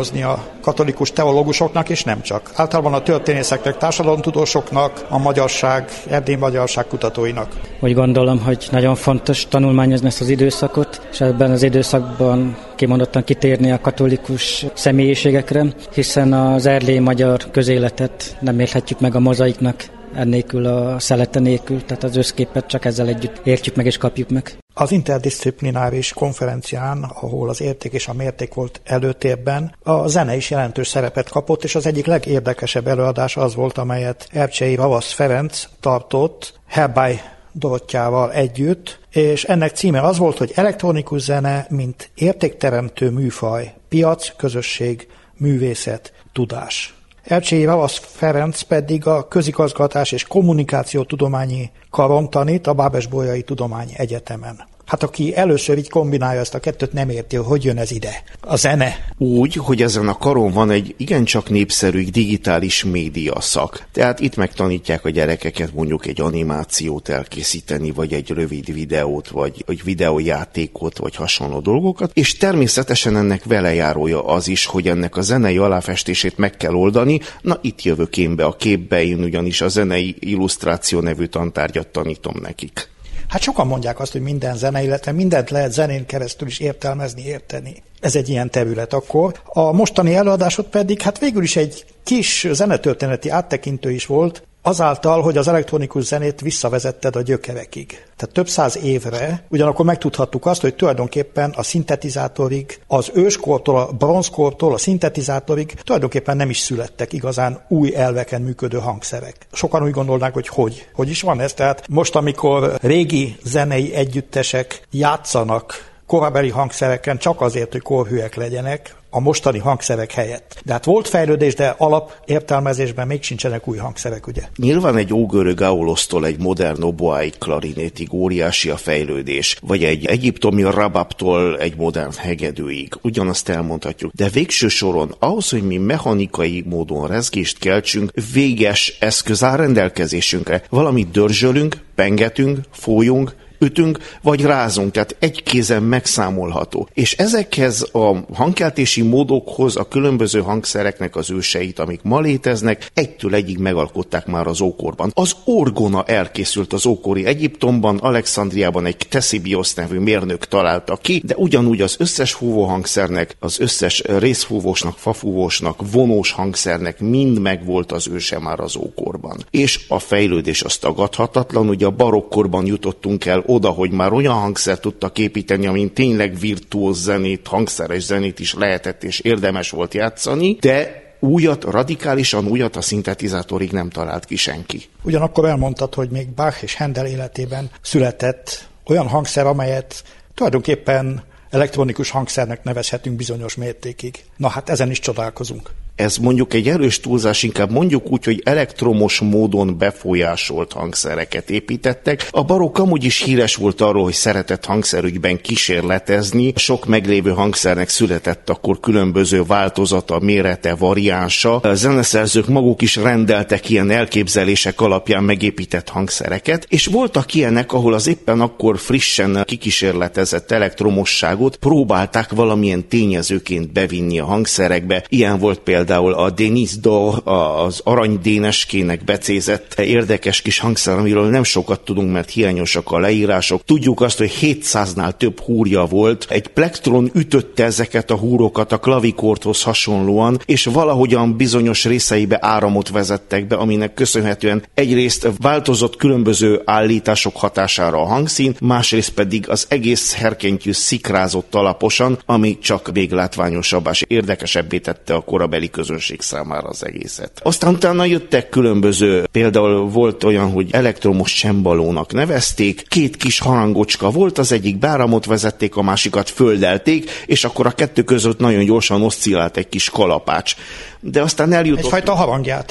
katolikus teológusoknak, és nem csak. Általában a történészeknek, társadalomtudósoknak, a magyarság, erdélyi magyarság kutatóinak. Úgy gondolom, hogy nagyon fontos tanulmányozni ezt az időszakot, és ebben az időszakban kimondottan kitérni a katolikus személyiségekre, hiszen az erdélyi magyar közéletet nem érthetjük meg a mozaiknak, ennélkül a szelete nélkül, tehát az összképet csak ezzel együtt értjük meg és kapjuk meg. Az interdisziplináris konferencián, ahol az érték és a mérték volt előtérben, a zene is jelentős szerepet kapott, és az egyik legérdekesebb előadás az volt, amelyet Ercsei Ravasz Ferenc tartott Herbály Dorottyával együtt, és ennek címe az volt, hogy elektronikus zene, mint értékteremtő műfaj, piac, közösség, művészet, tudás. Ercsei Ravasz Ferenc pedig a közigazgatás és kommunikációtudományi karon tanít a Bábes-Bolyai Tudományi Egyetemen. Hát aki először így kombinálja ezt a kettőt, nem érti, hogy jön ez ide. A zene. Úgy, hogy ezen a karon van egy igencsak népszerű digitális média szak. Tehát itt megtanítják a gyerekeket mondjuk egy animációt elkészíteni, vagy egy rövid videót, vagy egy videójátékot, vagy hasonló dolgokat. És természetesen ennek velejárója az is, hogy ennek a zenei aláfestését meg kell oldani. Na, itt jövök én be a képbe, én ugyanis a zenei illusztráció nevű tantárgyat tanítom nekik. Hát sokan mondják azt, hogy minden zene, illetve mindent lehet zenén keresztül is értelmezni, érteni. Ez egy ilyen terület akkor. A mostani előadásod pedig hát végül is egy kis zenetörténeti áttekintő is volt, azáltal, hogy az elektronikus zenét visszavezetted a gyökerekig. Tehát több száz évre, ugyanakkor megtudhattuk azt, hogy tulajdonképpen a szintetizátorig, az őskortól, a bronzkortól, a szintetizátorig tulajdonképpen nem is születtek igazán új elveken működő hangszerek. Sokan úgy gondolnák, hogy hogy. Hogy is van ez? Tehát most, amikor régi zenei együttesek játszanak korabeli hangszereken csak azért, hogy korhűek legyenek, a mostani hangszerek helyett. De hát volt fejlődés, de alapértelmezésben még sincsenek új hangszerek, ugye? Nyilván egy ógörög aolosztól egy modern oboáig, klarinétig óriási a fejlődés, vagy egy egyiptomi rababtól egy modern hegedűig. Ugyanazt elmondhatjuk. De végső soron ahhoz, hogy mi mechanikai módon rezgést keltsünk, véges eszköz áll rendelkezésünkre. Valamit dörzsölünk, pengetünk, fújunk, ütünk, vagy rázunk, tehát egy kézen megszámolható. És ezekhez a hangkeltési módokhoz a különböző hangszereknek az őseit, amik ma léteznek, egytől egyig megalkották már az ókorban. Az orgona elkészült az ókori Egyiptomban, Alexandriában egy Ctesibiosz nevű mérnök találta ki, de ugyanúgy az összes fúvóhangszernek, az összes részfúvósnak, fafúvósnak, vonós hangszernek mind megvolt az őse már az ókorban. És a fejlődés az tagadhatatlan, ugye a barokkorban jutottunk el oda, hogy már olyan hangszert tudtak építeni, amin tényleg virtuóz zenét, hangszeres zenét is lehetett és érdemes volt játszani, de újat, radikálisan újat a szintetizátorig nem talált ki senki. Ugyanakkor elmondtad, hogy még Bach és Handel életében született olyan hangszer, amelyet tulajdonképpen elektronikus hangszernek nevezhetünk bizonyos mértékig. Na hát ezen is csodálkozunk. Ez mondjuk egy erős túlzás, inkább mondjuk úgy, hogy elektromos módon befolyásolt hangszereket építettek. A barokk amúgy is híres volt arról, hogy szeretett hangszerügyben kísérletezni. Sok meglévő hangszernek született akkor különböző változata, mérete, variánsa. A zeneszerzők maguk is rendeltek ilyen elképzelések alapján megépített hangszereket, és voltak ilyenek, ahol az éppen akkor frissen kikísérletezett elektromosságot próbálták valamilyen tényezőként bevinni a hangszerekbe. Ilyen volt például Például a Denis d'Or, az aranydéneskének becézett érdekes kis hangszer, amiről nem sokat tudunk, mert hiányosak a leírások. Tudjuk azt, hogy hétszáznál több húrja volt. Egy plektron ütötte ezeket a húrokat a klavikorthoz hasonlóan, és valahogyan bizonyos részeibe áramot vezettek be, aminek köszönhetően egyrészt változott különböző állítások hatására a hangszín, másrészt pedig az egész herkentyű szikrázott alaposan, ami csak még látványosabbá és érdekesebbé tette a korabeli közönség számára az egészet. Aztán utána jöttek különböző, például volt olyan, hogy elektromos csembalónak nevezték, két kis harangocska volt, az egyik beáramot vezették, a másikat földelték, és akkor a kettő között nagyon gyorsan oszcillált egy kis kalapács. De aztán eljutott... Egyfajta harangjáték.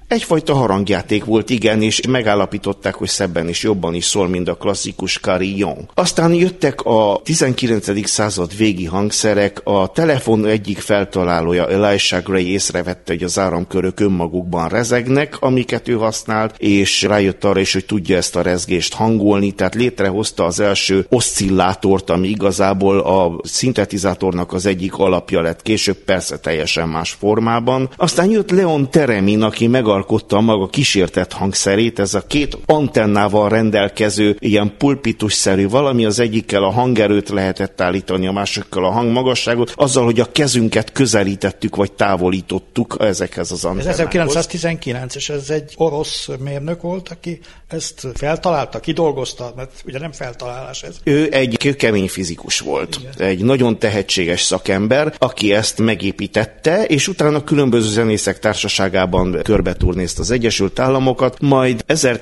Egyfajta harangjáték volt, igen, és megállapították, hogy szebben és jobban is szól, mint a klasszikus carillon. Aztán jöttek a tizenkilencedik század végi hangszerek, a telefon egyik feltalálója, Elisha Gray észrevette, hogy az áramkörök önmagukban rezegnek, amiket ő használt, és rájött arra is, hogy tudja ezt a rezgést hangolni, tehát létrehozta az első oszcillátort, ami igazából a szintetizátornak az egyik alapja lett, később persze teljesen más formában. Aztán jött Leon Theremin, aki megalkotta a maga kísértett hangszerét, ez a két antennával rendelkező ilyen pulpitusszerű valami, az egyikkel a hangerőt lehetett állítani, a másikkal a hangmagasságot, azzal, hogy a kezünket közelítettük vagy távolítottuk ezekhez az antennákhoz. Ez ezerkilencszáztizenkilenc, és ez egy orosz mérnök volt, aki ezt feltalálta, kidolgozta, mert ugye nem feltalálás ez. Ő egy kőkemény fizikus volt, igen. Egy nagyon tehetséges szakember, aki ezt megépítette, és utána különböző zenészek társaságában körbeturnézta az Egyesült Államokat, majd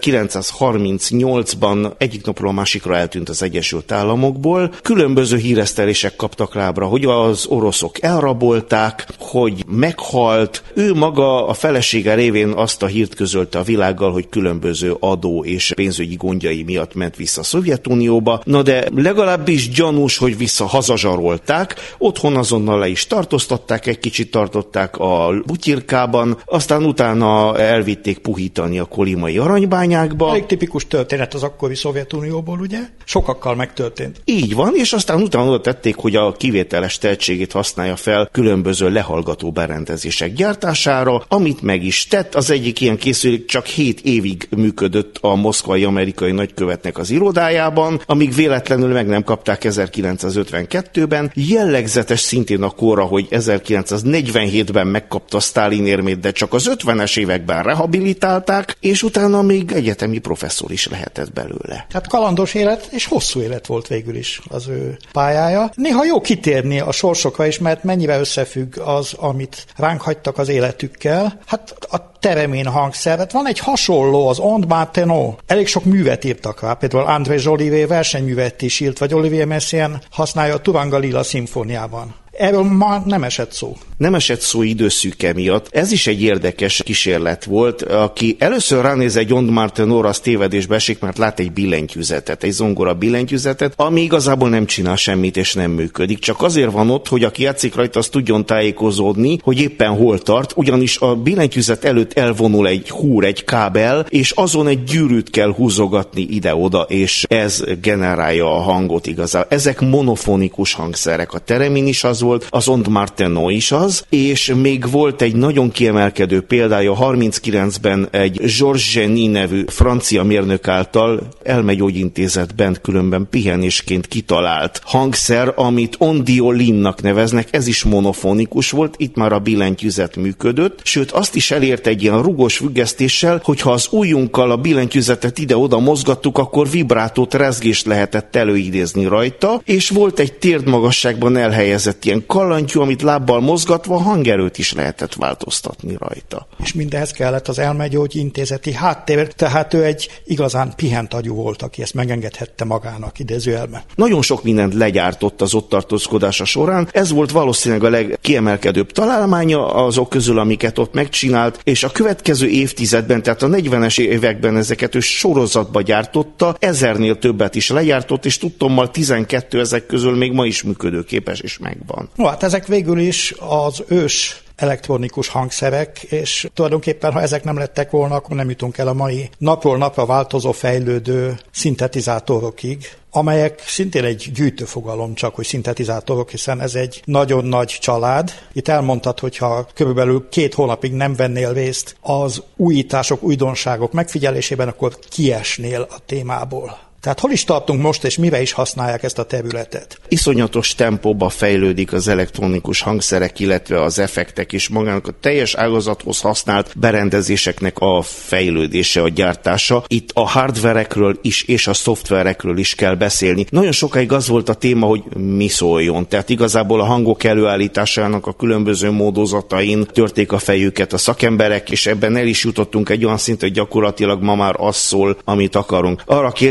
ezerkilencszázharmincnyolcban egyik napról a másikra eltűnt az Egyesült Államokból. Különböző híresztelések kaptak lábra, hogy az oroszok elrabolták, hogy meghalt. Ő maga a felesége révén azt a hírt közölte a világgal, hogy különböző adó és pénzügyi gondjai miatt ment vissza a Szovjetunióba. Na de legalábbis gyanús, hogy vissza hazazsarolták, otthon azonnal le is tartóztatták, egy kicsit tartották a butyirkában, aztán utána elvitték puhítani a kolimai aranybányákba. Elég tipikus történet az akkori Szovjetunióból, ugye? Sokakkal megtörtént. Így van, és aztán utána oda tették, hogy a kivételes tehetségét használja fel különböző lehallgató berendezések gyártására, amit meg is tett. Az egyik ilyen készülék csak hét évig működött a moszkvai amerikai nagykövetnek az irodájában, amíg véletlenül meg nem kapták ezerkilencszázötvenkettőben. Jellegzetes szintén a korra, hogy ezerkilencszáznegyvenhétben megkapta a Sztálin érmét, de csak az ötvenes években rehabilitálták, és utána még egyetemi professzor is lehetett belőle. Hát kalandos élet és hosszú élet volt végül is az ő pályája. Néha jó kitérni a sorsokra is, mert mennyire összefügg az, amit ránk hagytak az életükkel. Hát a Theremin hangszert, van egy hasonló, az Onde Martenot. Elég sok művet írtak rá, például André Jolivet versenyművet is írt, vagy Olivier Messiaen használja a Turanga Lila szimfóniában. Erről ma nem esett szó. Nem esett szó időszűke miatt. Ez is egy érdekes kísérlet volt. Aki először ránéz egy Onde Martenot-ra, az tévedésbe esik, mert lát egy billentyűzetet, egy zongora billentyűzetet, ami igazából nem csinál semmit és nem működik. Csak azért van ott, hogy aki játszik rajta, az tudjon tájékozódni, hogy éppen hol tart, ugyanis a billentyűzet előtt elvonul egy húr, egy kábel, és azon egy gyűrűt kell húzogatni ide-oda, és ez generálja a hangot igazából. Ezek monofonikus hangszerek. A Theremin is az volt, az Onde Martenot is az, és még volt egy nagyon kiemelkedő példája harminckilencben egy Georges Geny nevű francia mérnök által elmegyógyintézetben különben pihenésként kitalált hangszer, amit ondiolinnak neveznek, ez is monofonikus volt, itt már a billentyűzet működött, sőt azt is elért egy ilyen rugós függesztéssel, hogyha az ujjunkkal a billentyűzetet ide-oda mozgattuk, akkor vibrátót, rezgést lehetett előidézni rajta, és volt egy térdmagasságban elhelyezett ilyen kallantyú, amit lábbal mozgatva hangerőt is lehetett változtatni rajta. És mindehhez kellett az elmegyógyintézeti háttér, tehát ő egy igazán pihent agyú volt, aki ezt megengedhette magának, idézőjelben. Nagyon sok mindent legyártott az ott tartózkodása során, ez volt valószínűleg a legkiemelkedőbb találmánya azok közül, amiket ott megcsinált, és a következő évtizedben, tehát a negyvenes években ezeket ő sorozatba gyártotta, ezernél többet is legyártott, és tudtommal tizenkettő ezek közül még ma is működőképes és megvan. No, hát ezek végül is az ős elektronikus hangszerek, és tulajdonképpen, ha ezek nem lettek volna, akkor nem jutunk el a mai napról napra változó, fejlődő szintetizátorokig, amelyek szintén egy gyűjtőfogalom, csak hogy szintetizátorok, hiszen ez egy nagyon nagy család. Itt elmondtad, hogyha körülbelül két hónapig nem vennél részt az újítások, újdonságok megfigyelésében, akkor kiesnél a témából. Tehát hol is tartunk most, és mire is használják ezt a területet? Iszonyatos tempóba fejlődik az elektronikus hangszerek, illetve az effektek is, magának a teljes ágazathoz használt berendezéseknek a fejlődése, a gyártása. Itt a hardverekről is és a szoftverekről is kell beszélni. Nagyon sokáig az volt a téma, hogy mi szóljon. Tehát igazából a hangok előállításának a különböző módozatain törték a fejüket a szakemberek, és ebben el is jutottunk egy olyan szintre, hogy gyakorlatilag ma már az szól, amit akarunk. Arra a kérdés, hogy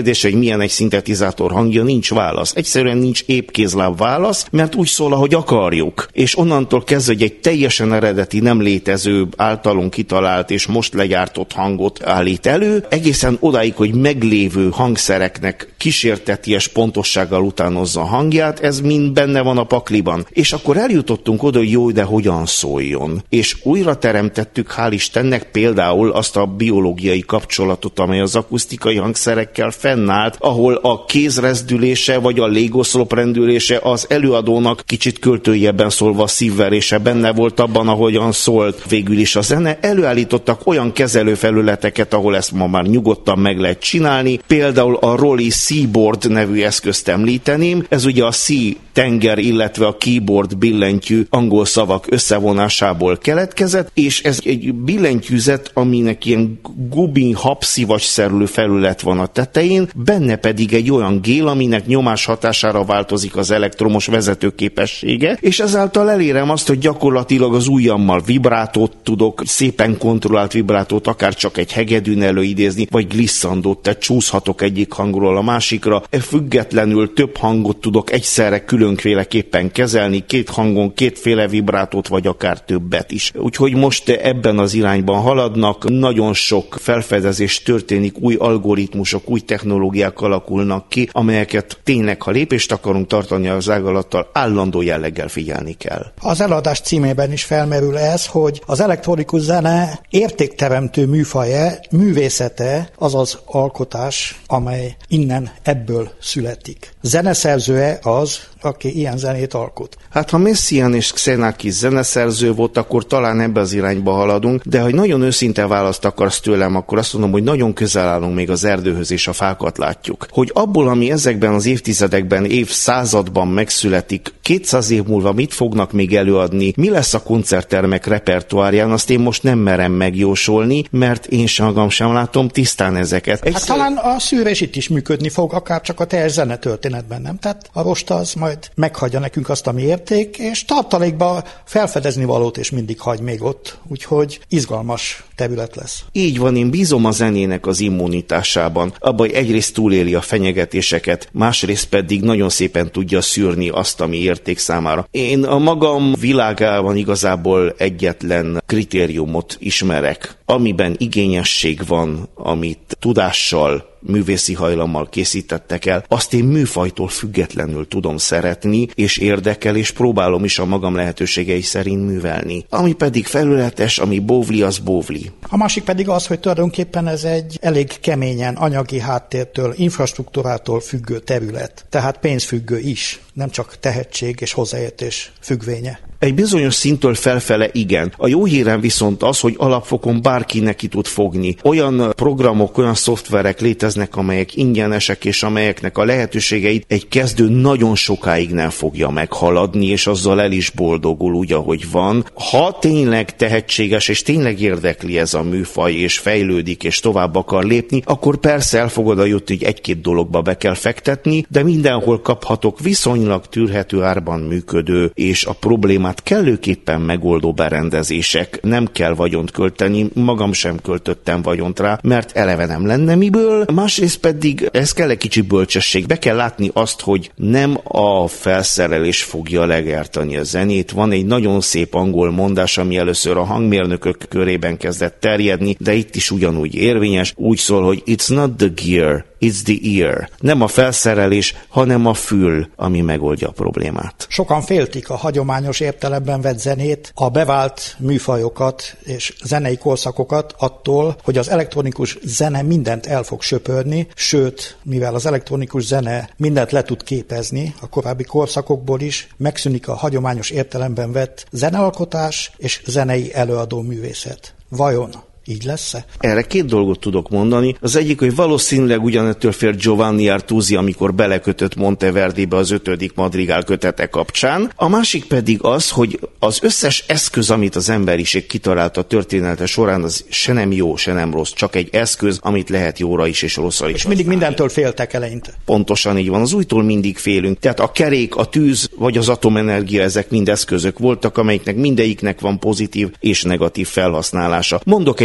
milyen egy szintetizátor hangja, nincs válasz. Egyszerűen nincs épkézláb válasz, mert úgy szól, ahogy akarjuk. És onnantól kezdve, hogy egy teljesen eredeti, nem létező, általunk kitalált és most legyártott hangot állít elő, egészen odáig, hogy meglévő hangszereknek kísérteties pontossággal utánozza a hangját, ez mind benne van a pakliban. És akkor eljutottunk oda, hogy jó, de hogyan szóljon. És újra teremtettük, hál' Istennek, például azt a biológiai kapcsolatot, amely az akusztikai hangszerekkel fennállt, ahol a kézrezdülése vagy a légoszloprendülése az előadónak kicsit költőjebben szólva a szívverése benne volt abban, ahogyan szólt végül is a zene. Előállítottak olyan kezelőfelületeket, ahol ezt ma már nyugodtan meg lehet csinálni. Például a Rolly Seaboard nevű eszközt említeném. Ez ugye a sea tenger, illetve a keyboard billentyű angol szavak összevonásából keletkezett, és ez egy billentyűzet, aminek ilyen gubi habszivacsszerű felület van a tetején, benne pedig egy olyan gél, aminek nyomás hatására változik az elektromos vezetőképessége, és ezáltal elérem azt, hogy gyakorlatilag az ujjammal vibrátót tudok, szépen kontrollált vibrátót, akár csak egy hegedűn előidézni, vagy glisszandót, tehát csúszhatok egyik hangról a másikra. Függetlenül több hangot tudok egyszerre különféleképpen kezelni, két hangon kétféle vibrátót, vagy akár többet is. Úgyhogy most ebben az irányban haladnak, nagyon sok felfedezés történik, új algoritmusok, új technológiák alakulnak ki, amelyeket tényleg, ha lépést akarunk tartani az ágalattal, állandó jelleggel figyelni kell. Az előadás címében is felmerül ez, hogy az elektronikus zene értékteremtő műfaja, művészete, azaz alkotás, amely innen ebből születik. Zeneszerzője az, aki ilyen zenét alkot. Hát ha Messiaen és Xenakis zeneszerző volt, akkor talán ebbe az irányba haladunk, de ha nagyon őszinte választ akarsz tőlem, akkor azt mondom, hogy nagyon közel állunk még az erdőhöz, és a fákat látjuk. Hogy abból, ami ezekben az évtizedekben, évszázadban megszületik, kétszáz év múlva mit fognak még előadni, mi lesz a koncerttermek repertoárján, azt én most nem merem megjósolni, mert én sem magam sem látom tisztán ezeket. Egy hát szer... talán a szűrés itt is működni fog, akár csak a teljes zenetörténetben, nem? Tehát a rosta az majd meghagyja nekünk azt, ami érték, és tartalékba felfedezni valót, és mindig hagy még ott, úgyhogy izgalmas terület lesz. Így van, én bízom a zenének az immunitásában, abban, hogy egyrészt túléli a fenyegetéseket, másrészt pedig nagyon szépen tudja szűrni azt, ami érték számára. Én a magam világában igazából egyetlen kritériumot ismerek, amiben igényesség van, amit tudással, művészi hajlammal készítettek el, azt én műfajtól függetlenül tudom szeretni, és érdekel, és próbálom is a magam lehetőségei szerint művelni. Ami pedig felületes, ami bóvli, az bóvli. A másik pedig az, hogy tulajdonképpen ez egy elég keményen anyagi háttértől, infrastruktúrától függő terület, tehát pénzfüggő is, nem csak tehetség és hozzáértés függvénye. Egy bizonyos szinttől felfele igen. A jó hírem viszont az, hogy alapfokon bárki neki tud fogni. Olyan programok, olyan szoftverek léteznek, amelyek ingyenesek, és amelyeknek a lehetőségeit egy kezdő nagyon sokáig nem fogja meghaladni, és azzal el is boldogul úgy, ahogy van. Ha tényleg tehetséges, és tényleg érdekli ez a műfaj, és fejlődik, és tovább akar lépni, akkor persze el fog oda jutni, hogy egy-két dologba be kell fektetni, de mindenhol kaphatok viszonylag tűrhető árban működő, és a problémát kellőképpen megoldó berendezések. Nem kell vagyont költeni, magam sem költöttem vagyont rá, mert eleve nem lenne miből. Másrészt pedig ez kell egy kicsi bölcsesség. Be kell látni azt, hogy nem a felszerelés fogja legertani a zenét. Van egy nagyon szép angol mondás, ami először a hangmérnökök körében kezdett terjedni, de itt is ugyanúgy érvényes. Úgy szól, hogy it's not the gear, it's the ear. Nem a felszerelés, hanem a fül, ami megoldja a problémát. Sokan féltik a hagyományos értelemben vett zenét, a bevált műfajokat és zenei korszakokat attól, hogy az elektronikus zene mindent el fog söpörni, sőt, mivel az elektronikus zene mindent le tud képezni, a korábbi korszakokból is megszűnik a hagyományos értelemben vett zenealkotás és zenei előadó művészet. Vajon így lesz-e? Erre két dolgot tudok mondani. Az egyik, hogy valószínűleg ugyanettől fél Giovanni Artusi, amikor belekötött Monteverdibe az ötödik madrigál kötete kapcsán. A másik pedig az, hogy az összes eszköz, amit az emberiség kitalált a története során, az se nem jó, se nem rossz, csak egy eszköz, amit lehet jóra is és rosszra is. És mindig mindentől féltek eleinte. Pontosan így van. Az újtól mindig félünk. Tehát a kerék, a tűz vagy az atomenergia, ezek mind eszközök voltak, amelyiknek mindegyiknek van pozitív és negatív felhasználása. Mondok egy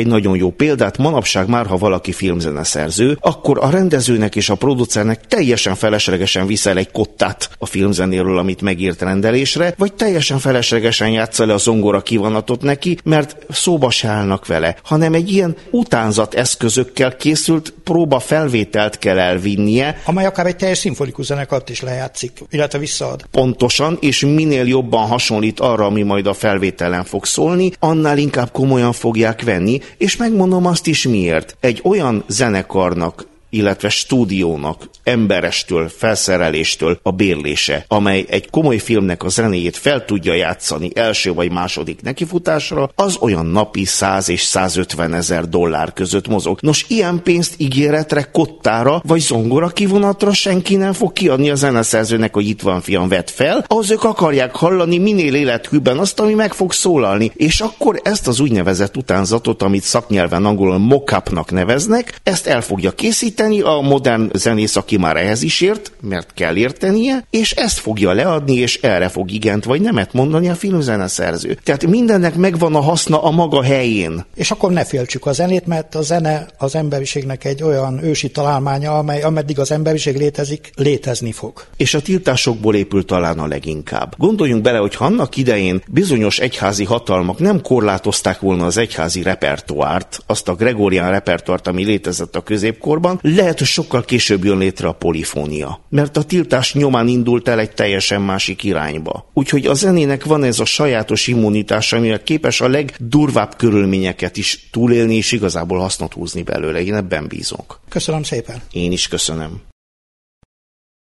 nagyon jó példát, manapság már, ha valaki filmzeneszerző, akkor a rendezőnek és a producernek teljesen feleslegesen viszel egy kottát a filmzenéről, amit megírt rendelésre, vagy teljesen feleslegesen játsza le a zongora kivonatot neki, mert szóba se állnak vele, hanem egy ilyen utánzat eszközökkel készült próba felvételt kell elvinnie, amely akár egy teljes szimfonikus zenekart is lejátszik, illetve visszaad. Pontosan, és minél jobban hasonlít arra, ami majd a felvételen fog szólni, annál inkább komolyan fogják venni, és megmondom azt is miért. Egy olyan zenekarnak, illetve stúdiónak, emberestől, felszereléstől a bérlése, amely egy komoly filmnek a zenéjét fel tudja játszani első vagy második nekifutásra, az olyan napi száz és százötven ezer dollár között mozog. Nos, ilyen pénzt ígéretre, kottára vagy zongora kivonatra senki nem fog kiadni a zeneszerzőnek, hogy itt van, fiam, vedd fel, az ők akarják hallani minél élethűbben azt, ami meg fog szólalni, és akkor ezt az úgynevezett utánzatot, amit szaknyelven angolul mock-upnak neveznek, ezt el fogja készíteni a modern zenész, aki már ehhez is ért, mert kell értenie, és ezt fogja leadni, és erre fog igent vagy nemet mondani a filmzeneszerző. Tehát mindennek megvan a haszna a maga helyén. És akkor ne féltsük a zenét, mert a zene az emberiségnek egy olyan ősi találmánya, amely ameddig az emberiség létezik, létezni fog. És a tiltásokból épül talán a leginkább. Gondoljunk bele, hogy annak idején bizonyos egyházi hatalmak nem korlátozták volna az egyházi repertoárt, azt a gregorián repertoárt, ami létezett a középkorban, lehet, hogy sokkal később jön létre a polifónia. Mert a tiltás nyomán indult el egy teljesen másik irányba. Úgyhogy a zenének van ez a sajátos immunitása, amivel képes a legdurvább körülményeket is túlélni, és igazából hasznot húzni belőle. Én ebben bízok. Köszönöm szépen. Én is köszönöm.